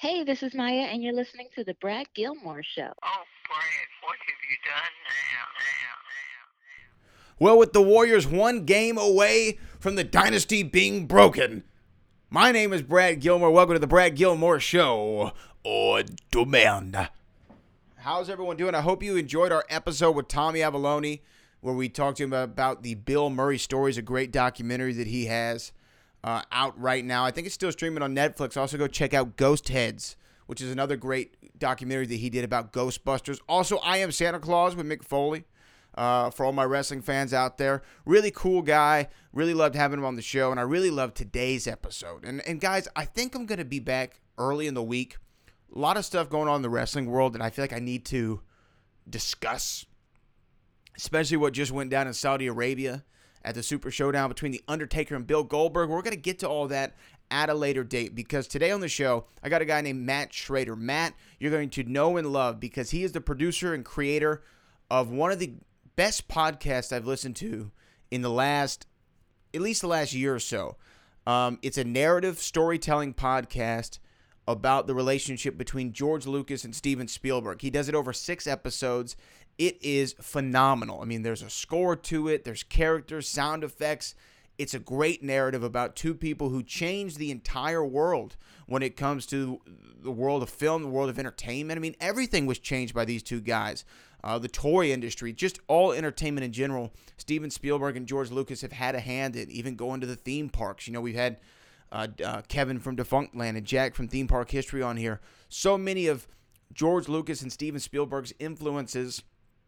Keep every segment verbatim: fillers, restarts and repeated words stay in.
Hey, this is Maya, and you're listening to The Brad Gilmore Show. Oh, Brad, what have you done now? Now, now. Well, with the Warriors one game away from the dynasty being broken, my name is Brad Gilmore. Welcome to the Brad Gilmore Show on demand. How's everyone doing? I hope you enjoyed our episode with Tommy Avalone, where we talked to him about the Bill Murray stories, a great documentary that he has uh, out right now. I think it's still streaming on Netflix. Also, go check out Ghost Heads, which is another great documentary that he did about Ghostbusters. Also, I Am Santa Claus with Mick Foley. Uh, for all my wrestling fans out there. Really cool guy. Really loved having him on the show, and I really loved today's episode. And, and guys, I think I'm going to be back early in the week. A lot of stuff going on in the wrestling world that I feel like I need to discuss, especially what just went down in Saudi Arabia at the Super Showdown between The Undertaker and Bill Goldberg. We're going to get to all that at a later date, because today on the show, I got a guy named Matt Schrader. Matt, you're going to know and love because he is the producer and creator of one of the best podcast I've listened to in the last, at least the last year or so. Um, it's a narrative storytelling podcast about the relationship between George Lucas and Steven Spielberg. He does it over six episodes. It is phenomenal. I mean, there's a score to it. There's characters, sound effects. It's a great narrative about two people who changed the entire world when it comes to the world of film, the world of entertainment. I mean, everything was changed by these two guys. Uh, the toy industry, just all entertainment in general. Steven Spielberg and George Lucas have had a hand in even going to the theme parks. You know, we've had uh, uh, Kevin from Defunctland and Jack from Theme Park History on here. So many of George Lucas and Steven Spielberg's influences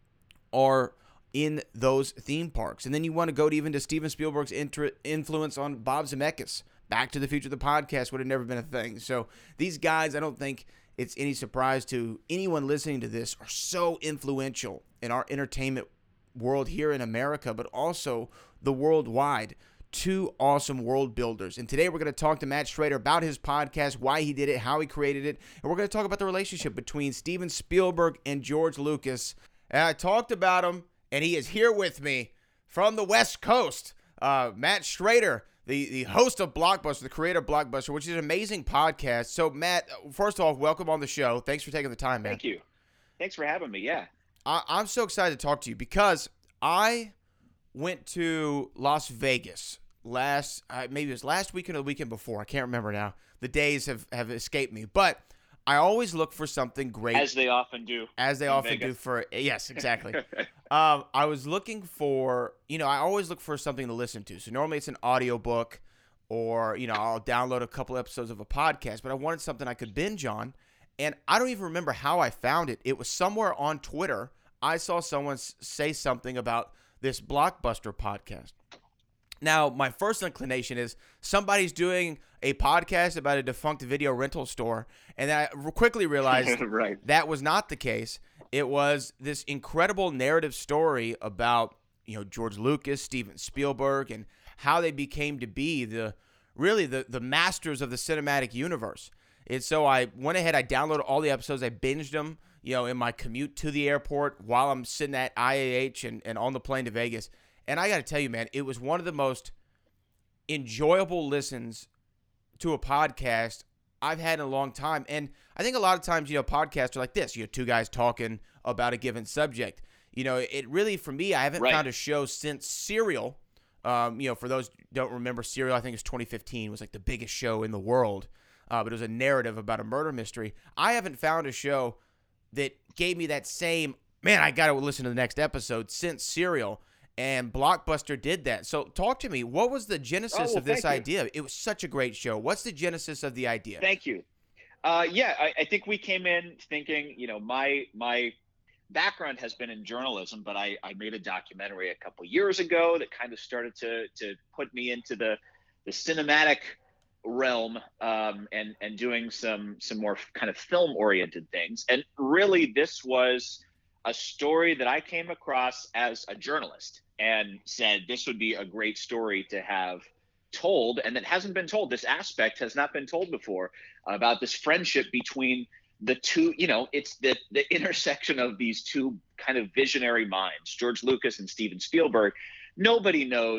are in those theme parks. And then you want to go to even to Steven Spielberg's inter- influence on Bob Zemeckis. Back to the Future, the podcast would have never been a thing. So these guys, I don't think it's any surprise to anyone listening to this, are so influential in our entertainment world here in America, but also the worldwide. Two awesome world builders. And today we're going to talk to Matt Schrader about his podcast, why he did it, how he created it, and we're going to talk about the relationship between Steven Spielberg and George Lucas. And I talked about him, and he is here with me from the West Coast. Uh, Matt Schrader, the, the host of Blockbuster, the creator of Blockbuster, which is an amazing podcast. So, Matt, first off, welcome on the show. Thanks for taking the time, man. Thank you. Thanks for having me, yeah. I, I'm so excited to talk to you because I went to Las Vegas last, uh, maybe it was last weekend or the weekend before. I can't remember now. The days have, have escaped me. But I always look for something great. As they often do. As they often Vegas. do for, yes, exactly. um, I was looking for, you know, I always look for something to listen to. So normally it's an audiobook or, you know, I'll download a couple episodes of a podcast, but I wanted something I could binge on. And I don't even remember how I found it. It was somewhere on Twitter. I saw someone s- say something about this Blockbuster podcast. Now, my first inclination is somebody's doing a podcast about a defunct video rental store, and then I quickly realized Right. that was not the case. It was this incredible narrative story about, you know, George Lucas, Steven Spielberg, and how they became to be the really the, the masters of the cinematic universe. And so I went ahead, I downloaded all the episodes, I binged them, you know, in my commute to the airport while I'm sitting at I A H and, and on the plane to Vegas. And I got to tell you, man, it was one of the most enjoyable listens to a podcast I've had in a long time. And I think a lot of times, you know, podcasts are like this. You know, two guys talking about a given subject. You know, it really, for me, I haven't Right. found a show since Serial. Um, you know, for those who don't remember, Serial, I think it was twenty fifteen, was like the biggest show in the world. Uh, but it was a narrative about a murder mystery. I haven't found a show that gave me that same, man, I got to listen to the next episode since Serial. And Blockbuster did that. So talk to me. What was the genesis Oh, well, of this thank idea? It was such a great show. What's the genesis of the idea? Thank you. Uh, yeah, I, I think we came in thinking, you know, my my background has been in journalism, but I, I made a documentary a couple years ago that kind of started to to put me into the the cinematic realm um, and and doing some some more kind of film oriented things. And really, this was a story that I came across as a journalist and said this would be a great story to have told, and that hasn't been told. This aspect has not been told before about this friendship between the two. You know, it's the the intersection of these two kind of visionary minds, George Lucas and Steven Spielberg. Nobody knows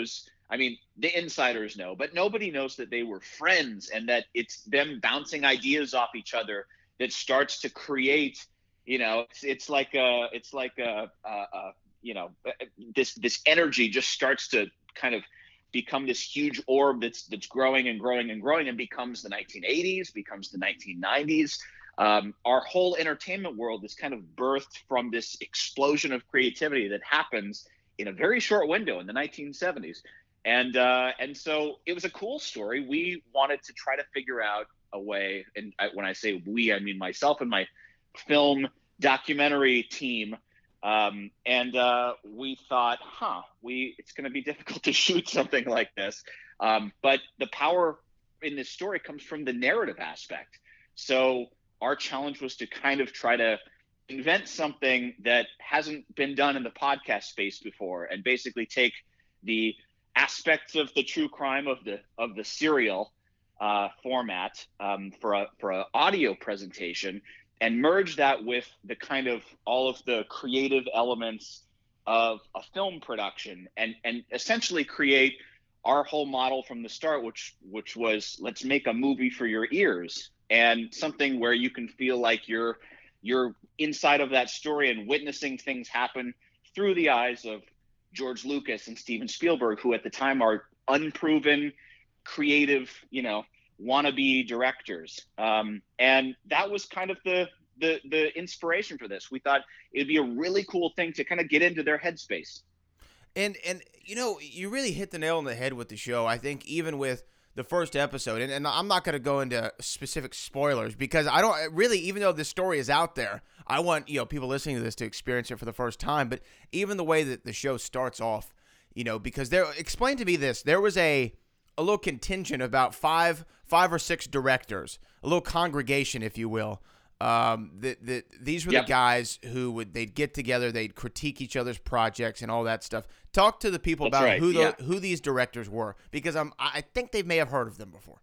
I mean, the insiders know, but nobody knows that they were friends and that it's them bouncing ideas off each other that starts to create, you know, it's, it's like a, it's like a, a, a, you know, this this energy just starts to kind of become this huge orb that's that's growing and growing and growing and becomes the nineteen eighties, becomes the nineteen nineties. Um, our whole entertainment world is kind of birthed from this explosion of creativity that happens in a very short window in the nineteen seventies. And uh, and so it was a cool story. We wanted to try to figure out a way, and I, when I say we, I mean myself and my film documentary team. Um, and uh, we thought, huh, we it's going to be difficult to shoot something like this. Um, but the power in this story comes from the narrative aspect. So our challenge was to kind of try to invent something that hasn't been done in the podcast space before, and basically take the aspects of the true crime of the of the serial uh, format um, for a for an audio presentation, and merge that with the kind of all of the creative elements of a film production, and and essentially create our whole model from the start, which which was, let's make a movie for your ears, and something where you can feel like you're you're inside of that story and witnessing things happen through the eyes of George Lucas and Steven Spielberg, who at the time are unproven, creative, you know, wannabe directors. Um, and that was kind of the, the the inspiration for this. We thought it'd be a really cool thing to kind of get into their headspace. And, and you know, you really hit the nail on the head with the show. I think even with the first episode, and, and I'm not going to go into specific spoilers because I don't really, even though this story is out there, I want, you know, people listening to this to experience it for the first time. But even the way that the show starts off, you know, because there, explain to me this, there was a, a little contingent, about five, five or six directors, a little congregation, if you will. Um, that, that these were Yep. the guys who would, they'd get together, they'd critique each other's projects and all that stuff. Talk to the people That's about right, who the, yeah. who these directors were, because I'm, I think they may have heard of them before.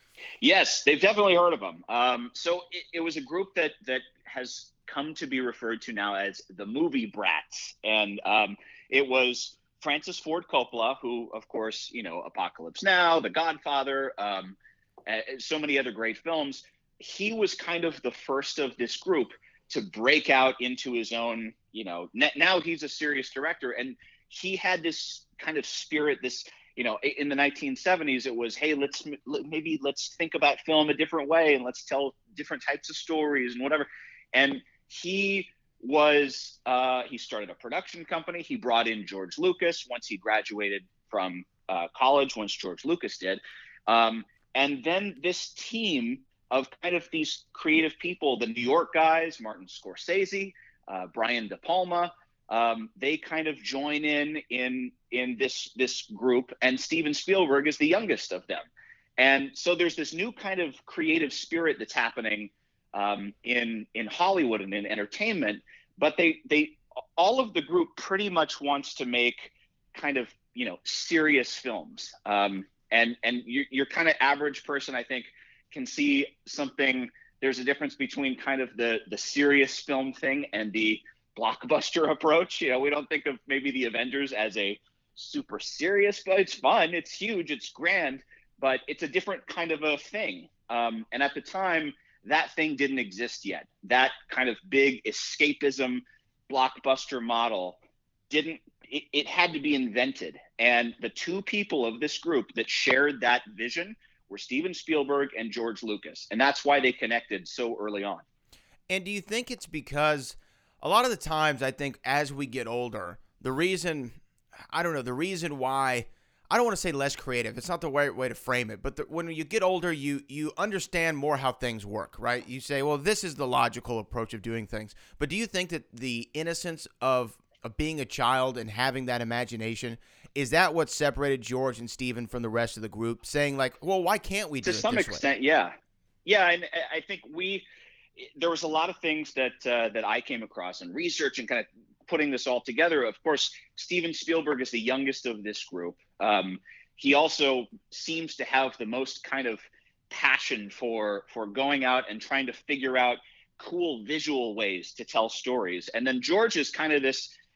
Yes, they've definitely heard of them. Um, so it, it was a group that that has come to be referred to now as the Movie Brats, and um, it was Francis Ford Coppola, who, of course, you know, Apocalypse Now, The Godfather, um, uh, so many other great films. He was kind of the first of this group to break out into his own, you know, n- now he's a serious director, and he had this kind of spirit, this, you know, in the nineteen seventies, it was, hey, let's maybe let's think about film a different way, and let's tell different types of stories and whatever. And he was, uh, he started a production company. He brought in George Lucas once he graduated from uh, college, once George Lucas did. Um, and then this team of kind of these creative people, the New York guys, Martin Scorsese, uh, Brian De Palma, um, they kind of join in in in this this group, and Steven Spielberg is the youngest of them. And so there's this new kind of creative spirit that's happening um, in in Hollywood and in entertainment. But they they all of the group pretty much wants to make kind of, you know, serious films. Um, and and your your kind of average person, I think, can see something. There's a difference between kind of the the serious film thing and the blockbuster approach. You know, we don't think of maybe the Avengers as a super serious, but it's fun, it's huge, it's grand, but it's a different kind of a thing. Um, and at the time, that thing didn't exist yet. That kind of big escapism blockbuster model didn't, it, it had to be invented. And the two people of this group that shared that vision were Steven Spielberg and George Lucas. And that's why they connected so early on. And do you think it's because a lot of the times, I think as we get older, the reason, I don't know, the reason why, I don't want to say less creative, it's not the right way to frame it, but the, when you get older, you you understand more how things work, right? You say, well, this is the logical approach of doing things. But do you think that the innocence of, of being a child and having that imagination, is that what separated George and Steven from the rest of the group, saying like, well, why can't we do to it some this extent, way? yeah. Yeah, and I think we, there was a lot of things that uh, that I came across in research and kind of putting this all together. Of course, Steven Spielberg is the youngest of this group. Um, he also seems to have the most kind of passion for for going out and trying to figure out cool visual ways to tell stories. And then George is kind of this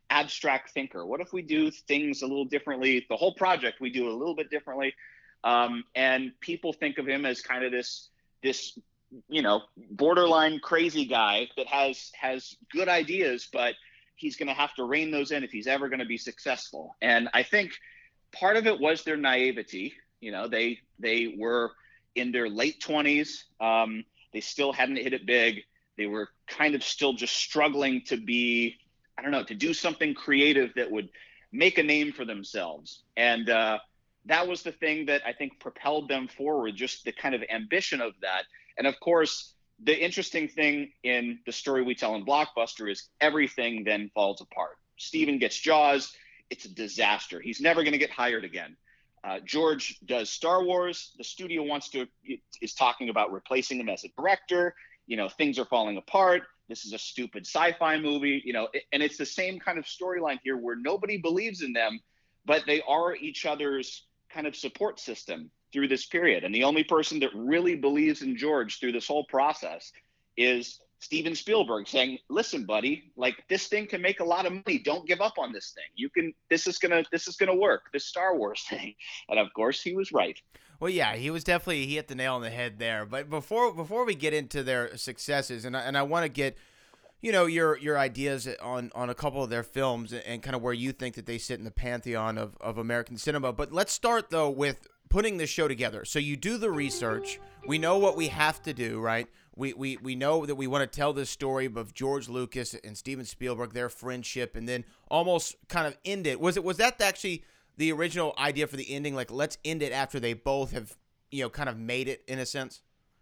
abstract thinker. What if we do things a little differently? The whole project we do a little bit differently, um, and people think of him as kind of this this you know borderline crazy guy that has has good ideas, but he's going to have to rein those in if he's ever going to be successful. And I think part of it was their naivety. You know, they they were in their late twenties. Um, they still hadn't hit it big. They were kind of still just struggling to be, I don't know, to do something creative that would make a name for themselves. And uh, that was the thing that I think propelled them forward, just the kind of ambition of that. And of course, the interesting thing in the story we tell in Blockbuster is everything then falls apart. Steven gets Jaws. It's a disaster. He's never going to get hired again. Uh, George does Star Wars. The studio wants to, is talking about replacing him as a director. You know, things are falling apart. This is a stupid sci-fi movie, you know, and it's the same kind of storyline here where nobody believes in them, but they are each other's kind of support system through this period. And the only person that really believes in George through this whole process is Steven Spielberg saying, listen, buddy, like this thing can make a lot of money. Don't give up on this thing. You can, this is going to, this is going to work, this Star Wars thing. And of course he was right. Well, yeah, he was definitely, he hit the nail on the head there. But before before we get into their successes, and I, and I want to get, you know, your your ideas on, on a couple of their films and, and kind of where you think that they sit in the pantheon of, of American cinema. But let's start, though, with putting this show together. So you do the research. We know what we have to do, right? We we, we know that we want to tell this story of George Lucas and Steven Spielberg, their friendship, and then almost kind of end it. Was it was that actually the original idea for the ending? Like, let's end it after they both have, you know, kind of made it in a sense?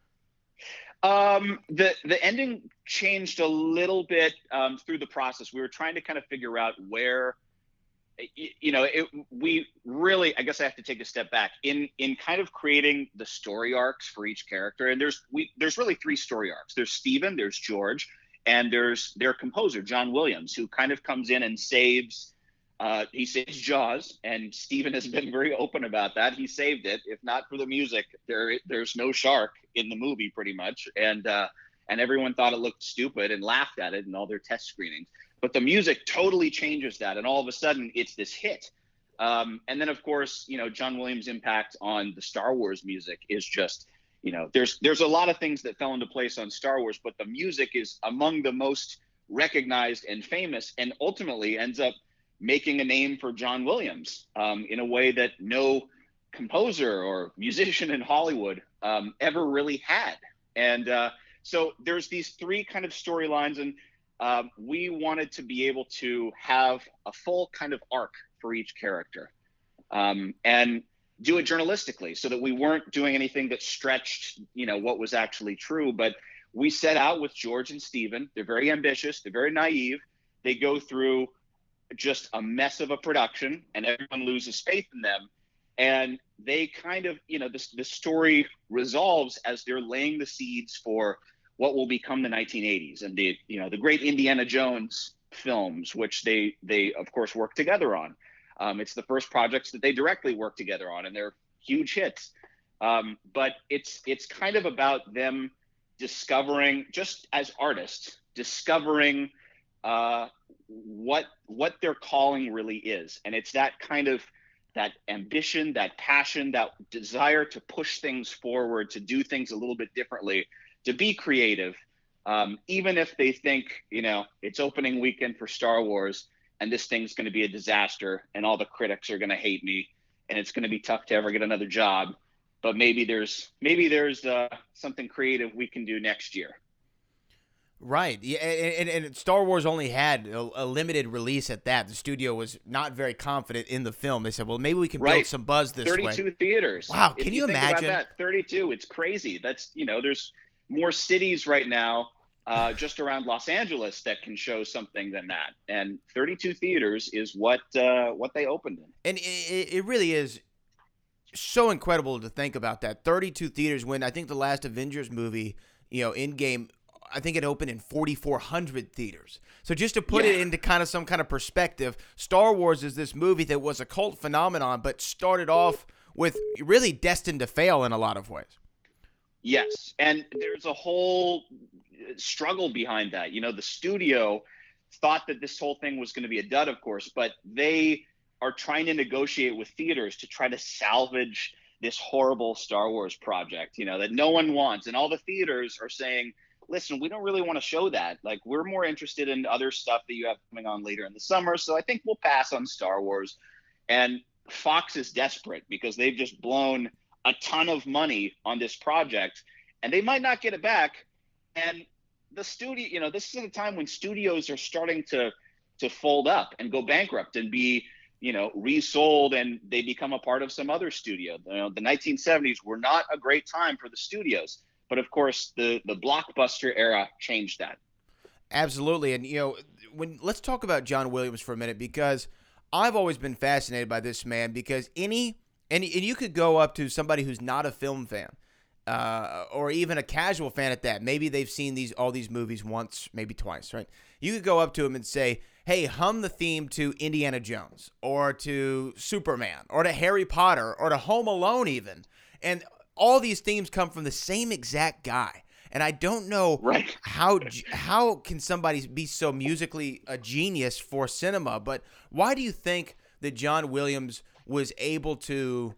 Um, the, the ending changed a little bit um, through the process. We were trying to kind of figure out where, you know, it, we really, I guess I have to take a step back in, in kind of creating the story arcs for each character. And there's, we, there's really three story arcs. There's Steven, there's George, and there's their composer, John Williams, who kind of comes in and saves Uh, he saves Jaws, and Steven has been very open about that. He saved it. If not for the music, there there's no shark in the movie, pretty much. And uh, and everyone thought it looked stupid and laughed at it in all their test screenings. But the music totally changes that, and all of a sudden, it's this hit. Um, and then, of course, you know, John Williams' impact on the Star Wars music is just, you know, there's there's a lot of things that fell into place on Star Wars, but the music is among the most recognized and famous, and ultimately ends up making a name for John Williams um, in a way that no composer or musician in Hollywood um, ever really had. And uh, so there's these three kind of storylines, and um, we wanted to be able to have a full kind of arc for each character um, and do it journalistically, so that we weren't doing anything that stretched, you know, what was actually true. But we set out with George and Steven. They're very ambitious. They're very naive. They go through just a mess of a production, and everyone loses faith in them. And they kind of, you know, this the story resolves as they're laying the seeds for what will become the nineteen eighties and the, you know, the great Indiana Jones films, which they they of course work together on. Um, it's the first projects that they directly work together on, and they're huge hits. Um, but it's it's kind of about them discovering, just as artists, discovering uh, what what their calling really is. And it's that kind of that ambition, that passion, that desire to push things forward, to do things a little bit differently, to be creative, um, even if they think, you know, it's opening weekend for Star Wars and this thing's going to be a disaster and all the critics are going to hate me and it's going to be tough to ever get another job. But maybe there's maybe there's uh, something creative we can do next year. Right. Yeah, and, and, and Star Wars only had a, a limited release at that. The studio was not very confident in the film. They said, well, maybe we can right. build some buzz this thirty-two way. thirty-two theaters. Wow, if can you, you think imagine? About that, thirty-two, it's crazy. That's, you know, there's more cities right now uh, just around Los Angeles that can show something than that. And thirty-two theaters is what uh, what they opened in. And it, it really is so incredible to think about that. thirty-two theaters when I think the last Avengers movie, you know, Endgame, I think it opened in forty-four hundred theaters. So just to put yeah. it into kind of some kind of perspective, Star Wars is this movie that was a cult phenomenon, but started off with really destined to fail in a lot of ways. Yes, and there's a whole struggle behind that. You know, the studio thought that this whole thing was going to be a dud, of course, but they are trying to negotiate with theaters to try to salvage this horrible Star Wars project, you know, that no one wants. And all the theaters are saying, listen, we don't really want to show that. Like, we're more interested in other stuff that you have coming on later in the summer. So I think we'll pass on Star Wars. And Fox is desperate because they've just blown a ton of money on this project and they might not get it back. And the studio, you know, this is at a time when studios are starting to, to fold up and go bankrupt and be, you know, resold, and they become a part of some other studio. You know, the nineteen seventies were not a great time for the studios, but of course the, the blockbuster era changed that. Absolutely. And, you know, when let's talk about John Williams for a minute, because I've always been fascinated by this man, because any, and, and you could go up to somebody who's not a film fan, uh, or even a casual fan at that. Maybe they've seen these, all these movies once, maybe twice, right? You could go up to him and say, hey, hum the theme to Indiana Jones or to Superman or to Harry Potter or to Home Alone even. And all these themes come from the same exact guy. And I don't know right. how how can somebody be so musically a genius for cinema, but why do you think that John Williams was able to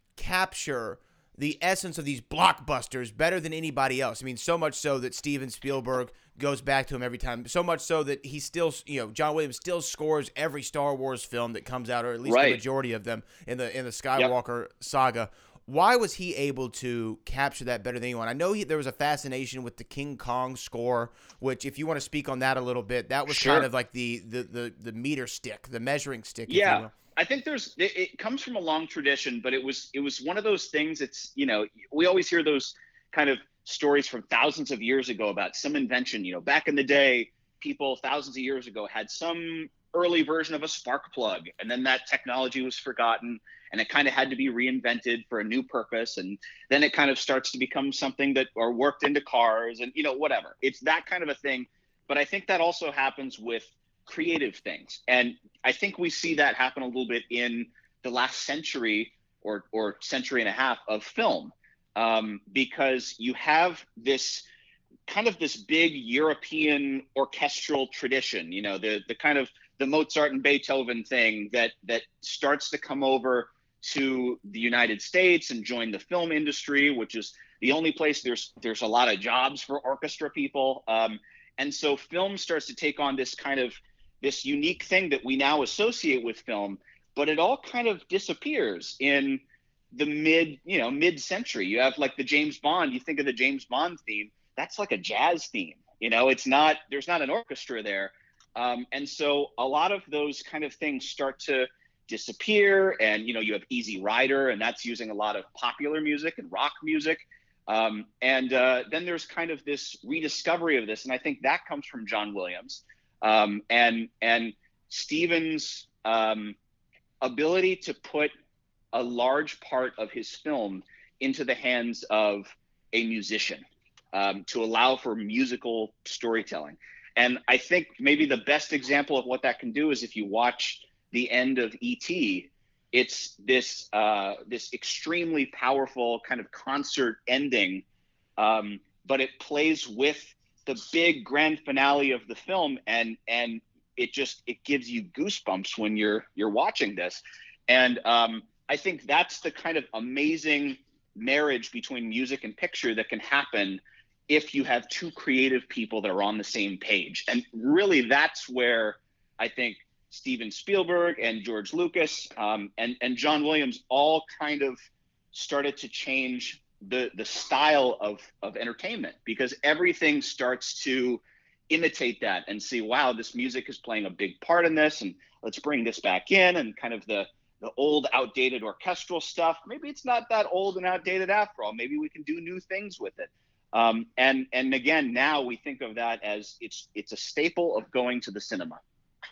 capture the essence of these blockbusters better than anybody else? I mean, so much so that Steven Spielberg goes back to him every time. So much so that he still, you know, John Williams still scores every Star Wars film that comes out, or at least right. the majority of them in the in the Skywalker yep. saga. Why was he able to capture that better than anyone? I know he, there was a fascination with the King Kong score, which, if you want to speak on that a little bit, that was sure. kind of like the, the the the meter stick, the measuring stick. Yeah, if you will. I think there's it, it comes from a long tradition, but it was it was one of those things. It's, you know, we always hear those kind of stories from thousands of years ago about some invention. You know, back in the day, people thousands of years ago had some early version of a spark plug, and then that technology was forgotten, and it kind of had to be reinvented for a new purpose, and then it kind of starts to become something that or worked into cars, and, you know, whatever. It's that kind of a thing. But I think that also happens with creative things, and I think we see that happen a little bit in the last century or or century and a half of film, um, because you have this kind of this big European orchestral tradition, you know, the the kind of the Mozart and Beethoven thing that that starts to come over to the United States and join the film industry, which is the only place there's there's a lot of jobs for orchestra people. Um, and so film starts to take on this kind of this unique thing that we now associate with film, but it all kind of disappears in the mid, you know, mid-century. You have like the James Bond, you think of the James Bond theme, that's like a jazz theme, you know, it's not, there's not an orchestra there. Um, and so a lot of those kind of things start to disappear, and, you know, you have Easy Rider, and that's using a lot of popular music and rock music. Um, and uh, then there's kind of this rediscovery of this. And I think that comes from John Williams um, and, and Steven's um, ability to put a large part of his film into the hands of a musician um, to allow for musical storytelling. And I think maybe the best example of what that can do is if you watch the end of E T, it's this uh, this extremely powerful kind of concert ending, um, but it plays with the big grand finale of the film, and and it just it gives you goosebumps when you're you're watching this. And um, I think that's the kind of amazing marriage between music and picture that can happen if you have two creative people that are on the same page. And really, that's where I think Steven Spielberg and George Lucas um, and, and John Williams all kind of started to change the, the style of, of entertainment, because everything starts to imitate that and see, wow, this music is playing a big part in this, and let's bring this back in, and kind of the, the old outdated orchestral stuff. Maybe it's not that old and outdated after all. Maybe we can do new things with it. Um, and and again, now we think of that as it's it's a staple of going to the cinema.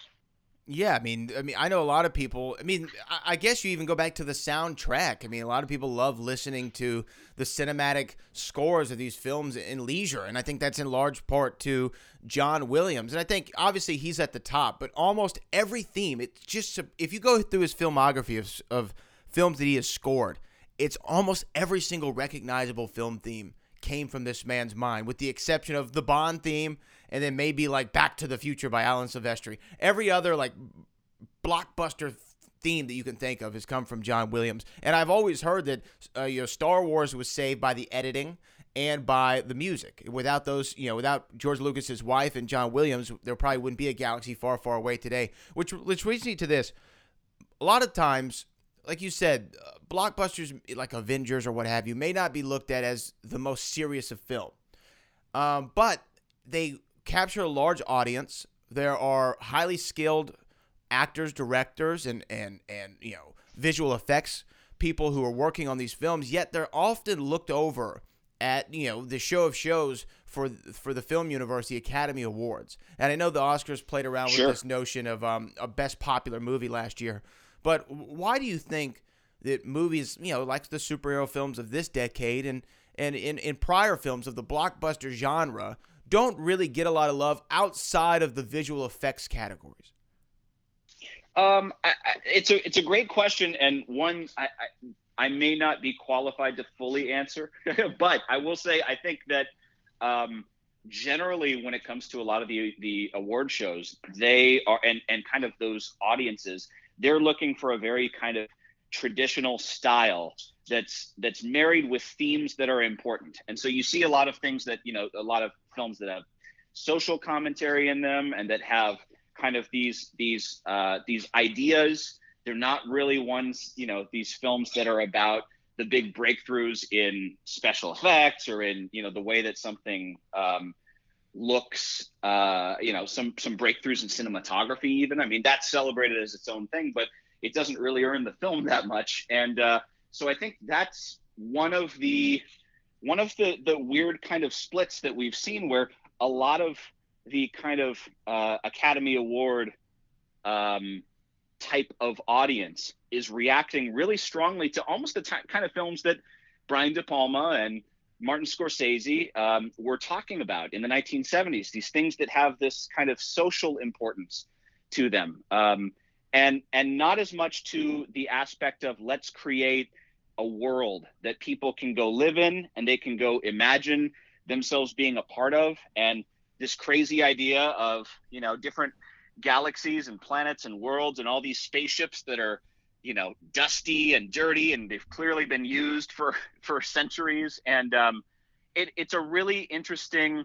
Yeah, I mean, I mean, I know a lot of people. I mean, I, I guess you even go back to the soundtrack. I mean, a lot of people love listening to the cinematic scores of these films in leisure, and I think that's in large part to John Williams. And I think obviously he's at the top, but almost every theme, it's just if you go through his filmography of of films that he has scored, it's almost every single recognizable film theme came from this man's mind, with the exception of the Bond theme and then maybe like Back to the Future by Alan Silvestri. Every other like blockbuster theme that you can think of has come from John Williams. And I've always heard that uh, you know, Star Wars was saved by the editing and by the music. Without those, you know, without George Lucas's wife and John Williams, there probably wouldn't be a galaxy far, far away today. Which, which leads me to this. A lot of times, like you said, uh, blockbusters like Avengers or what have you may not be looked at as the most serious of film. Um, but they capture a large audience. There are highly skilled actors, directors, and, and, and you know, visual effects people who are working on these films, yet they're often looked over at, you know, the show of shows for for the film universe, the Academy Awards. And I know the Oscars played around Sure. with this notion of um, a best popular movie last year, but why do you think that movies, you know, like the superhero films of this decade and, and in, in prior films of the blockbuster genre don't really get a lot of love outside of the visual effects categories? Um, I, I, it's a it's a great question, and one I, I I may not be qualified to fully answer, but I will say I think that um, generally when it comes to a lot of the the award shows, they are and and kind of those audiences, they're looking for a very kind of traditional style that's that's married with themes that are important. And so you see a lot of things that, you know, a lot of films that have social commentary in them and that have kind of these these uh, these ideas. They're not really ones, you know, these films that are about the big breakthroughs in special effects or in, you know, the way that something um, looks, uh, you know, some some breakthroughs in cinematography even. I mean, that's celebrated as its own thing, but it doesn't really earn the film that much. And uh, so I think that's one of the one of the the weird kind of splits that we've seen where a lot of the kind of uh, Academy Award um, type of audience is reacting really strongly to almost the t- kind of films that Brian De Palma and Martin Scorsese um, were talking about in the nineteen seventies, these things that have this kind of social importance to them. Um, and, and not as much to the aspect of let's create a world that people can go live in and they can go imagine themselves being a part of. And this crazy idea of, you know, different galaxies and planets and worlds and all these spaceships that are, you know, dusty and dirty, and they've clearly been used for, for centuries. And um, it, it's a really interesting,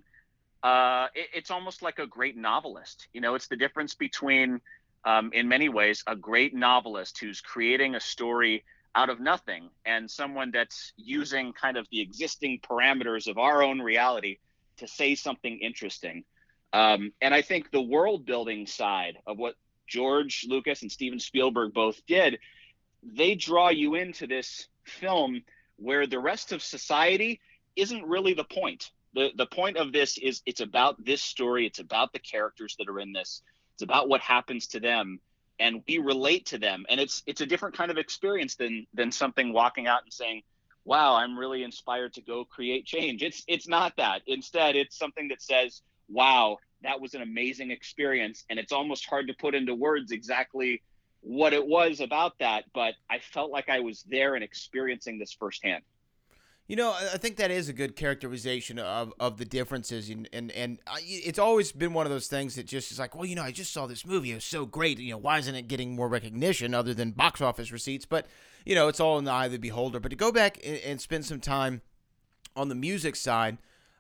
uh, it, it's almost like a great novelist. You know, it's the difference between, um, in many ways, a great novelist who's creating a story out of nothing and someone that's using kind of the existing parameters of our own reality to say something interesting. Um, and I think the world building side of what George Lucas and Steven Spielberg both did, they draw you into this film where the rest of society isn't really the point. The, the point of this is it's about this story. It's about the characters that are in this. It's about what happens to them. And we relate to them. And it's it's a different kind of experience than than something walking out and saying, wow, I'm really inspired to go create change. It's it's not that. Instead, it's something that says, wow, that was an amazing experience. And it's almost hard to put into words exactly what it was about that. But I felt like I was there and experiencing this firsthand. You know, I think that is a good characterization of, of the differences, and and and it's always been one of those things that just is like, well, you know, I just saw this movie, it was so great, you know, why isn't it getting more recognition other than box office receipts? But you know, it's all in the eye of the beholder. But to go back and, and spend some time on the music side,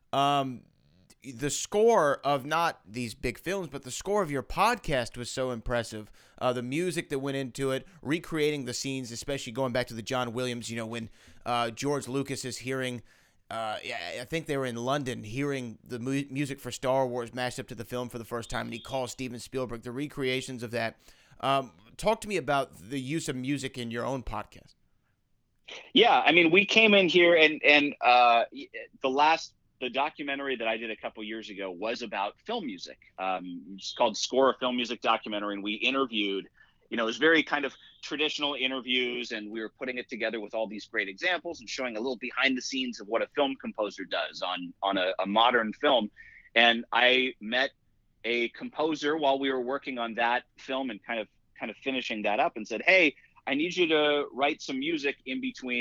um, the score of not these big films, but the score of your podcast was so impressive. Uh, the music that went into it, recreating the scenes, especially going back to the John Williams, you know, when uh, George Lucas is hearing, uh, I think they were in London, hearing the mu- music for Star Wars mashed up to the film for the first time, and he calls Steven Spielberg, the recreations of that. Um, talk to me about the use of music in your own podcast. Yeah, I mean, we came in here and, and uh, the last The documentary that I did a couple years ago was about film music. Um, it's called Score, a Film Music Documentary, and we interviewed, you know, it was very kind of traditional interviews, and we were putting it together with all these great examples and showing a little behind the scenes of what a film composer does on on a, a modern film. And I met a composer while we were working on that film and kind of kind of finishing that up, and said, hey, I need you to write some music in between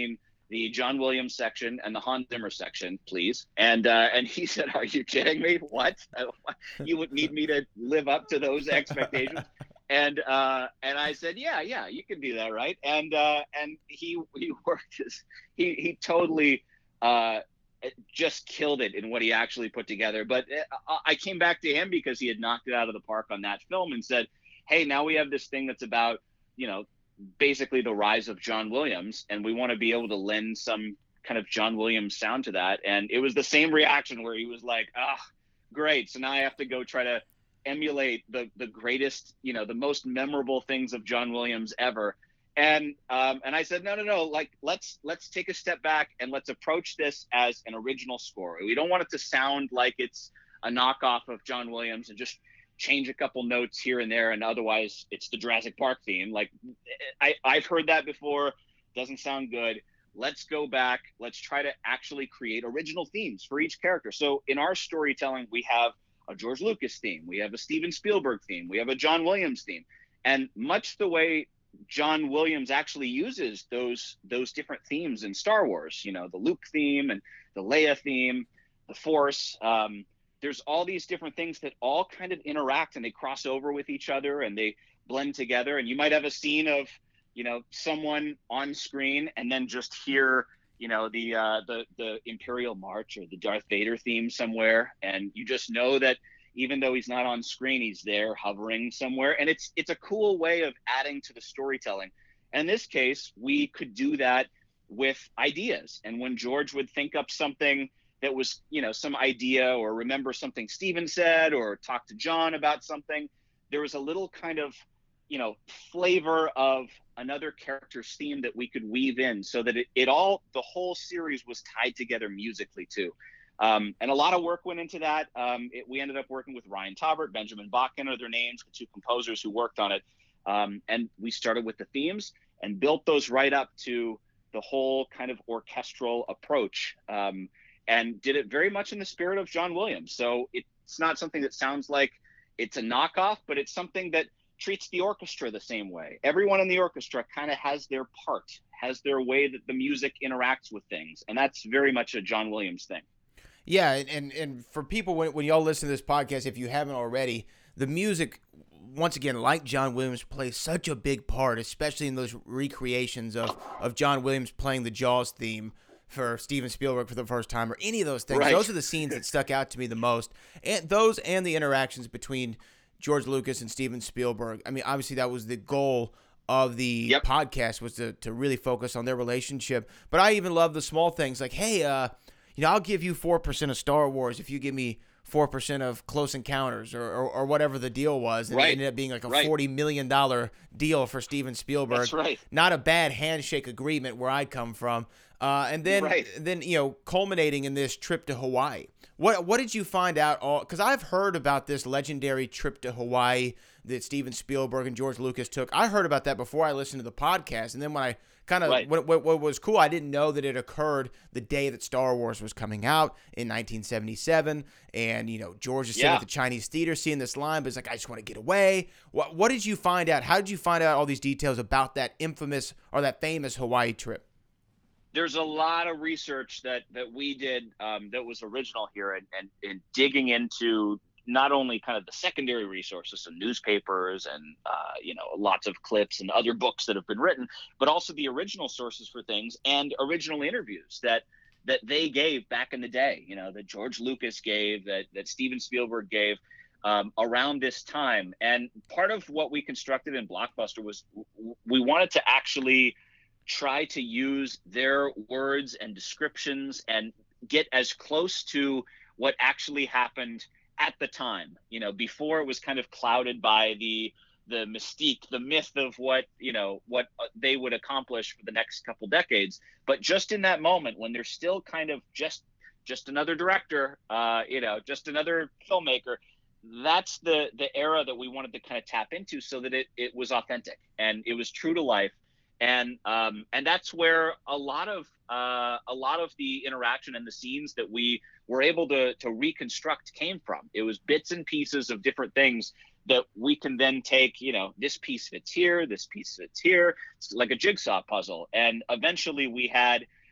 the John Williams section and the Hans Zimmer section, please. And uh, and he said, are you kidding me? What? You would need me to live up to those expectations? And uh, and I said, yeah, yeah, you can do that, right? And uh, and he he worked his he he totally uh, just killed it in what he actually put together. But I came back to him because he had knocked it out of the park on that film and said, hey, now we have this thing that's about, you know, basically the rise of John Williams, and we want to be able to lend some kind of John Williams sound to that. And it was the same reaction where he was like, ah, oh, great. So now I have to go try to emulate the the greatest, you know, the most memorable things of John Williams ever. And um, and I said, no, no, no, like let's let's take a step back and let's approach this as an original score. We don't want it to sound like it's a knockoff of John Williams and just change a couple notes here and there, and otherwise it's the Jurassic Park theme. Like I, I've heard that before. Doesn't sound good. Let's go back. Let's try to actually create original themes for each character. So in our storytelling, we have a George Lucas theme. We have a Steven Spielberg theme. We have a John Williams theme. And much the way John Williams actually uses those those different themes in Star Wars, you know, the Luke theme and the Leia theme, the Force, um, there's all these different things that all kind of interact and they cross over with each other and they blend together. And you might have a scene of, you know, someone on screen and then just hear, you know, the uh, the the Imperial March or the Darth Vader theme somewhere, and you just know that even though he's not on screen, he's there hovering somewhere. And it's it's a cool way of adding to the storytelling. And in this case, we could do that with ideas. And when George would think up something that was, you know, some idea, or remember something Steven said, or talk to John about something, there was a little kind of, you know, flavor of another character's theme that we could weave in, so that it, it all, the whole series was tied together musically too. Um, and a lot of work went into that. Um, it, we ended up working with Ryan Taubert, Benjamin Bakken are their names, the two composers who worked on it. Um, and we started with the themes and built those right up to the whole kind of orchestral approach. Um, and did it very much in the spirit of John Williams. So it's not something that sounds like it's a knockoff, but it's something that treats the orchestra the same way. Everyone in the orchestra kind of has their part, has their way that the music interacts with things. And that's very much a John Williams thing. Yeah, and, and for people, when, when y'all listen to this podcast, if you haven't already, the music, once again, like John Williams, plays such a big part, especially in those recreations of, of John Williams playing the Jaws theme for Steven Spielberg for the first time, or any of those things. Right. Those are the scenes that stuck out to me the most. And those and the interactions between George Lucas and Steven Spielberg. I mean, obviously that was the goal of the yep. podcast, was to, to really focus on their relationship. But I even love the small things like, hey, uh, you know, I'll give you four percent of Star Wars if you give me four percent of Close Encounters, or, or, or whatever the deal was. And right. it ended up being like a right. forty million dollars deal for Steven Spielberg. That's right. Not a bad handshake agreement where I come from. Uh, and then, right. then you know, culminating in this trip to Hawaii. What what did you find out? All because I've heard about this legendary trip to Hawaii that Steven Spielberg and George Lucas took. I heard about that before I listened to the podcast, and then when I kind of right. what, what what was cool, I didn't know that it occurred the day that Star Wars was coming out in nineteen seventy-seven, and you know, George is sitting yeah. at the Chinese theater seeing this line, but he's like, I just want to get away. What what did you find out? How did you find out all these details about that infamous or that famous Hawaii trip? There's a lot of research that that we did um, that was original here, and, and, and digging into not only kind of the secondary resources, so newspapers and uh, you know, lots of clips and other books that have been written, but also the original sources for things and original interviews that that they gave back in the day. You know, that George Lucas gave, that that Steven Spielberg gave um, around this time. And part of what we constructed in Blockbuster was we wanted to actually try to use their words and descriptions and get as close to what actually happened at the time, you know, before it was kind of clouded by the the mystique, the myth of what, you know, what they would accomplish for the next couple decades. But just in that moment, when they're still kind of just just another director, uh, you know, just another filmmaker, that's the the era that we wanted to kind of tap into, so that it it was authentic and it was true to life. And um, and that's where a lot of uh, a lot of the interaction and the scenes that we were able to to reconstruct came from. It was bits and pieces of different things that we can then take. You know, this piece fits here, this piece fits here. It's like a jigsaw puzzle. And eventually, we had,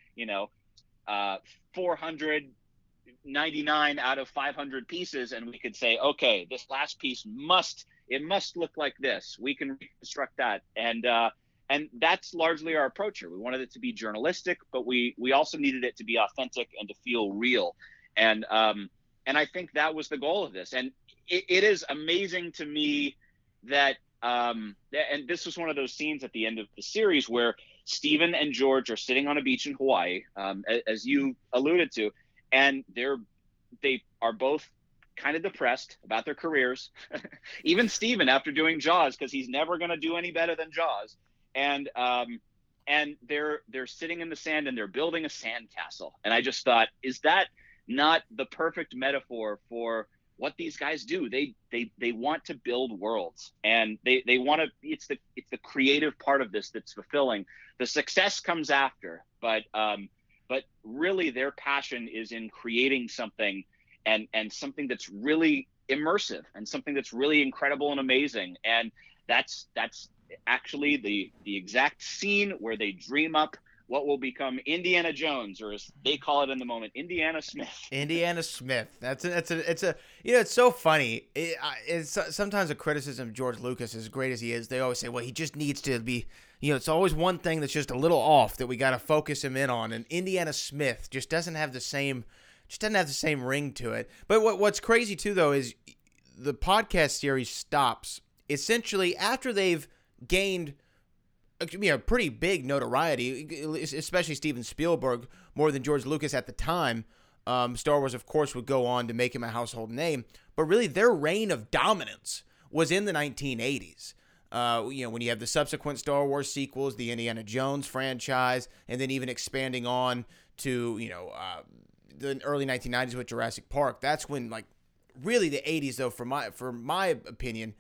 you know, uh, four hundred ninety-nine out of five hundred pieces, and we could say, okay, this last piece must it must look like this. We can reconstruct that, and uh, and that's largely our approach here. We wanted it to be journalistic, but we we also needed it to be authentic and to feel real, and um, and I think that was the goal of this. And it, it is amazing to me that um, and this was one of those scenes at the end of the series where Stephen and George are sitting on a beach in Hawaii, um, as you alluded to. And they're they are both kind of depressed about their careers. Even Steven, after doing Jaws, because he's never going to do any better than Jaws. And um, and they're they're sitting in the sand and they're building a sandcastle. And I just thought, is that not the perfect metaphor for what these guys do? They they they want to build worlds, and they they want to. It's the it's the creative part of this that's fulfilling. The success comes after, but. Um, But really, their passion is in creating something, and and something that's really immersive, and something that's really incredible and amazing. And that's that's actually the the exact scene where they dream up what will become Indiana Jones, or as they call it in the moment, Indiana Smith. Indiana Smith. That's a, that's a, it's a, you know, it's so funny. It, it's sometimes a criticism of George Lucas, as great as he is. They always say, well, he just needs to be, you know, it's always one thing that's just a little off that we got to focus him in on. And Indiana Smith just doesn't have the same, just doesn't have the same ring to it. But what what's crazy too, though, is the podcast series stops essentially after they've gained, you know, pretty big notoriety, especially Steven Spielberg, more than George Lucas at the time. Um, Star Wars, of course, would go on to make him a household name, but really their reign of dominance was in the nineteen eighties. Uh, you know, when you have the subsequent Star Wars sequels, the Indiana Jones franchise, and then even expanding on to, you know, uh, the early nineteen nineties with Jurassic Park. That's when, like, really the eighties, though, for my for my opinion,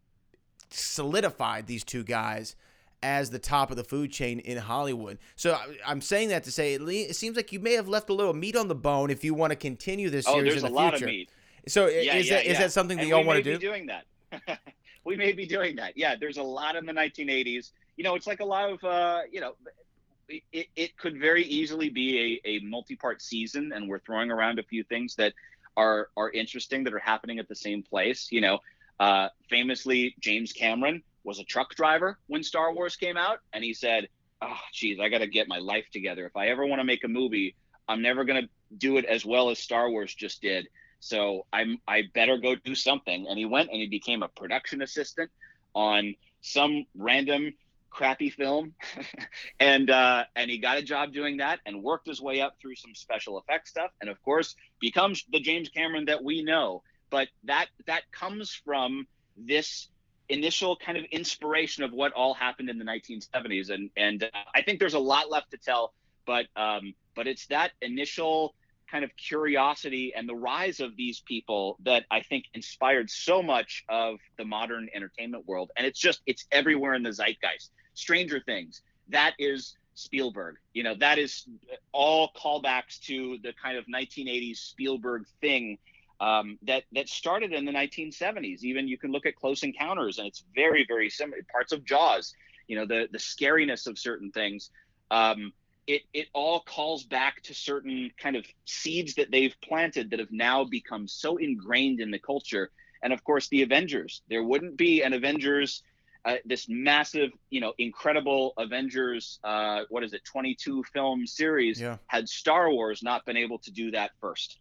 solidified these two guys as the top of the food chain in Hollywood. So I'm saying that to say it seems like you may have left a little meat on the bone if you want to continue this oh, series there's in the a future. lot of meat. So yeah, is yeah, that yeah. is that something that and y'all we want may to do? Be doing that. We may be doing that. Yeah, there's a lot in the nineteen eighties. You know, it's like a lot of, uh, you know, it, it could very easily be a, a multi-part season, and we're throwing around a few things that are are interesting that are happening at the same place. You know, uh, famously, James Cameron was a truck driver when Star Wars came out, and he said, oh, geez, I got to get my life together. If I ever want to make a movie, I'm never going to do it as well as Star Wars just did. So I'm, I better go do something. And he went and he became a production assistant on some random crappy film. and, uh, and he got a job doing that and worked his way up through some special effects stuff. And of course becomes the James Cameron that we know. But that, that comes from this initial kind of inspiration of what all happened in the nineteen seventies. And, and uh, I think there's a lot left to tell, but, um, but it's that initial kind of curiosity and the rise of these people that I think inspired so much of the modern entertainment world. And it's just, it's everywhere in the zeitgeist. Stranger Things, that is Spielberg, you know, that is all callbacks to the kind of nineteen eighties Spielberg thing um, that, that started in the nineteen seventies. Even you can look at Close Encounters and it's very, very similar. Parts of Jaws, you know, the, the scariness of certain things. Um, It, it all calls back to certain kind of seeds that they've planted that have now become so ingrained in the culture. And of course, the Avengers. There wouldn't be an Avengers, uh, this massive, you know, incredible Avengers, uh, what is it, twenty-two film series, Yeah. had Star Wars not been able to do that first.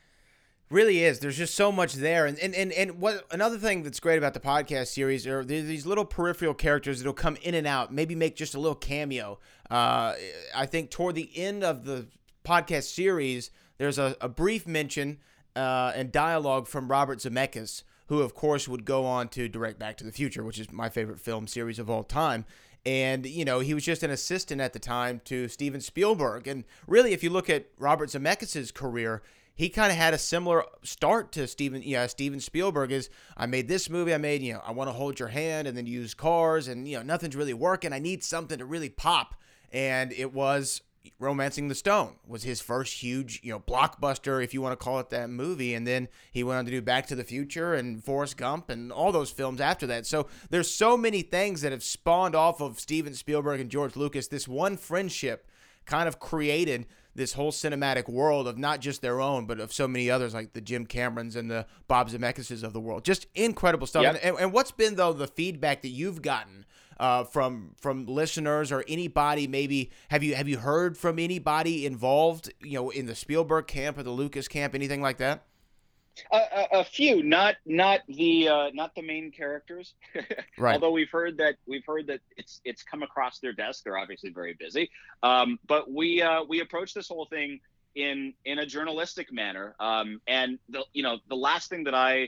Really is. There's just so much there. And, and and and what another thing that's great about the podcast series are there's these little peripheral characters that'll come in and out, maybe make just a little cameo. Uh, I think toward the end of the podcast series, there's a, a brief mention uh, and dialogue from Robert Zemeckis, who of course would go on to direct Back to the Future, which is my favorite film series of all time. And, you know, he was just an assistant at the time to Steven Spielberg. And really, if you look at Robert Zemeckis' career, he kind of had a similar start to Steven, yeah, Steven Spielberg. Is I made this movie, I made, you know, I Want to Hold Your Hand, and then use cars, and, you know, nothing's really working. I need something to really pop. And it was Romancing the Stone was his first huge, you know, blockbuster, if you want to call it that, movie. And then he went on to do Back to the Future and Forrest Gump and all those films after that. So there's so many things that have spawned off of Steven Spielberg and George Lucas. This one friendship kind of created this whole cinematic world of not just their own, but of so many others like the Jim Camerons and the Bob Zemeckis of the world. Just incredible stuff. Yep. And, and what's been, though, the feedback that you've gotten uh, from from listeners or anybody? Maybe have you have you heard from anybody involved, you know, in the Spielberg camp or the Lucas camp, anything like that? A, a, a few, not not the uh, not the main characters. Right. Although we've heard that we've heard that it's it's come across their desk. They're obviously very busy. Um, but we uh, we approach this whole thing in in a journalistic manner. Um, and the you know the last thing that I,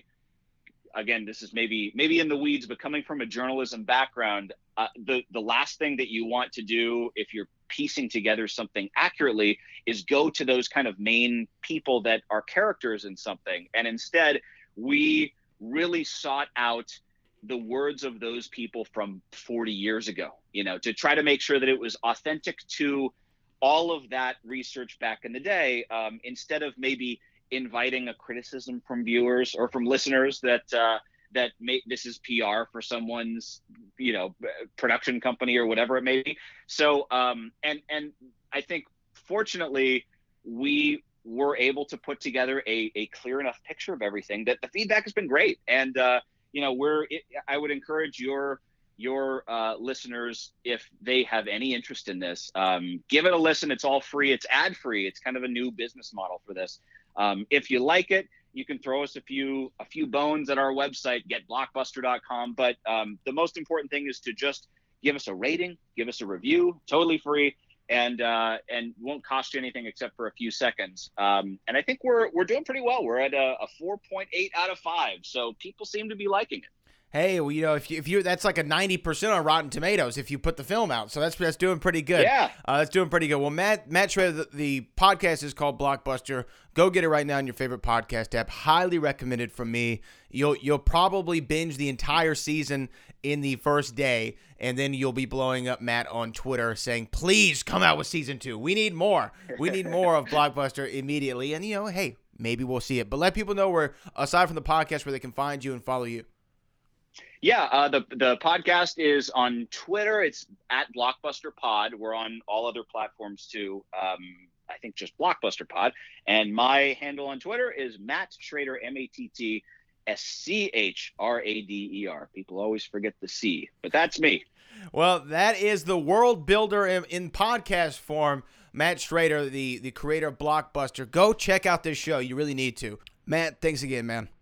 again, this is maybe maybe in the weeds, but coming from a journalism background, uh, the the last thing that you want to do if you're piecing together something accurately is go to those kind of main people that are characters in something. And instead, we really sought out the words of those people from forty years ago, you know, to try to make sure that it was authentic to all of that research back in the day, um, instead of maybe inviting a criticism from viewers or from listeners that uh, that may, this is P R for someone's, you know, production company or whatever it may be. So, um, and and I think fortunately we were able to put together a, a clear enough picture of everything that the feedback has been great. And uh, you know, we're it, I would encourage your your uh, listeners, if they have any interest in this, um, give it a listen. It's all free. It's ad free. It's kind of a new business model for this. Um, if you like it, you can throw us a few a few bones at our website, get blockbuster dot com. But um, the most important thing is to just give us a rating, give us a review, totally free, and uh, and won't cost you anything except for a few seconds. Um, and I think we're we're doing pretty well. We're at a, a four point eight out of five, so people seem to be liking it. Hey, well, you know, if you if you that's like a ninety percent on Rotten Tomatoes if you put the film out, so that's that's doing pretty good. Yeah, uh, that's doing pretty good. Well, Matt Matt Schrader, the, the podcast is called Blockbuster. Go get it right now in your favorite podcast app. Highly recommended from me. You'll you'll probably binge the entire season in the first day, and then you'll be blowing up Matt on Twitter saying, "Please come out with season two. We need more. We need more of Blockbuster immediately." And you know, hey, maybe we'll see it. But let people know where, aside from the podcast, where they can find you and follow you. Yeah, uh, the the podcast is on Twitter. It's at Blockbuster Pod. We're on all other platforms too. Um, I think just Blockbuster Pod. And my handle on Twitter is Matt Schrader, M A T T S C H R A D E R. People always forget the C, but that's me. Well, that is the world builder in, in podcast form, Matt Schrader, the, the creator of Blockbuster. Go check out this show. You really need to. Matt, thanks again, man.